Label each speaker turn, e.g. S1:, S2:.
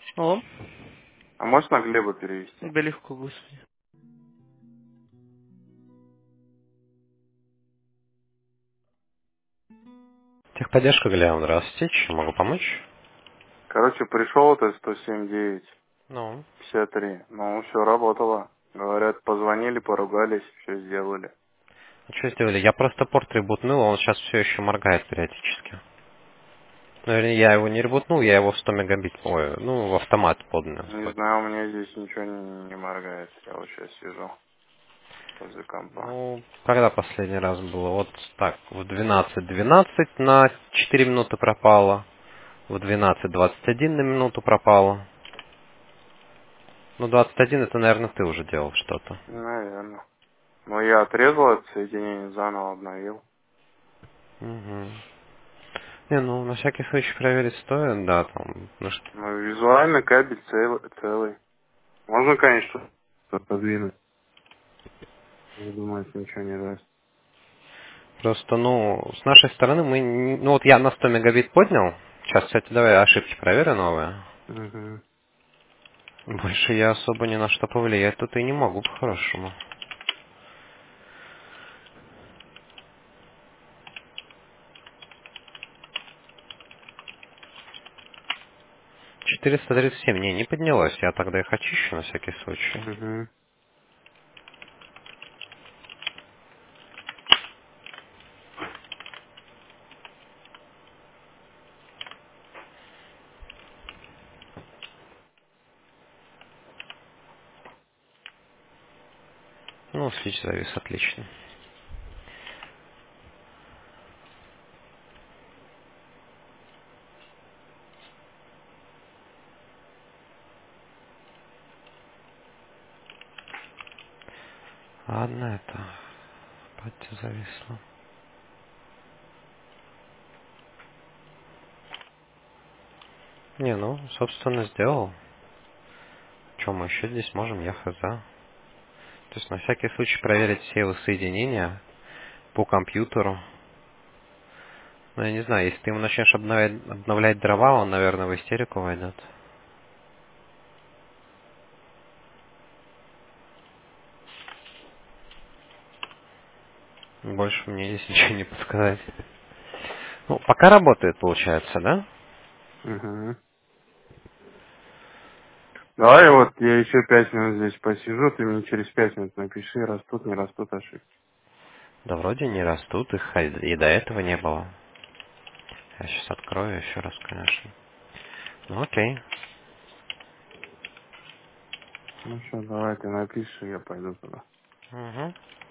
S1: Алло.
S2: А можешь на Глеба перевести?
S1: Да легко, господи.
S3: Техподдержка, Галина, здравствуйте. Чем могу помочь?
S2: Короче, пришел это 107.9,
S3: Ну,
S2: 53. Ну, все работало. Говорят, позвонили, поругались, все сделали.
S3: а что сделали? Я просто порт ребутнул, а он сейчас все еще моргает периодически. Ну, вернее, я его не ребутнул, я его в 100 мегабит, ой, ну, в автомат поднял.
S2: Не знаю, у меня здесь ничего не моргает. Я вот сейчас сижу возле компа.
S3: Ну, когда последний раз было? Вот так, в 12:12 на 4 минуты пропало, в 12:21 на минуту пропало. Ну, 21 это, наверное, ты уже делал что-то.
S2: Наверное. Но я отрезал это соединение, заново обновил.
S3: Угу. Не, ну, на всякий случай проверить стоит, да, там, ну, что.
S2: Ну, визуально кабель целый. Можно, конечно, подвинуть. Я думаю, это ничего не даст.
S3: Просто, ну, с нашей стороны мы, ну, вот я на 100 мегабит поднял. Сейчас, кстати, давай ошибки проверю новые.
S2: Угу.
S3: Больше я особо ни на что повлиять тут и не могу по-хорошему. 437, не поднялось. Я тогда их очищу на всякий случай.
S2: Угу.
S3: Ну, свич завис, отлично. Ладно, это... Пати зависло. Не, ну, собственно, сделал. Чем мы еще здесь можем, я хз. То есть, на всякий случай проверить все его соединения по компьютеру. Ну, я не знаю, если ты ему начнешь обновлять дрова, он, наверное, в истерику войдет. Больше мне здесь ничего не подсказать. Ну, пока работает, получается, да?
S2: Угу. Давай вот я еще 5 минут здесь посижу, ты мне через 5 минут напиши, растут, не растут ошибки.
S3: Да вроде не растут, их и до этого не было. Я сейчас открою еще раз, конечно. Ну окей.
S2: Ну что, давай ты напиши, я пойду туда.
S3: Угу.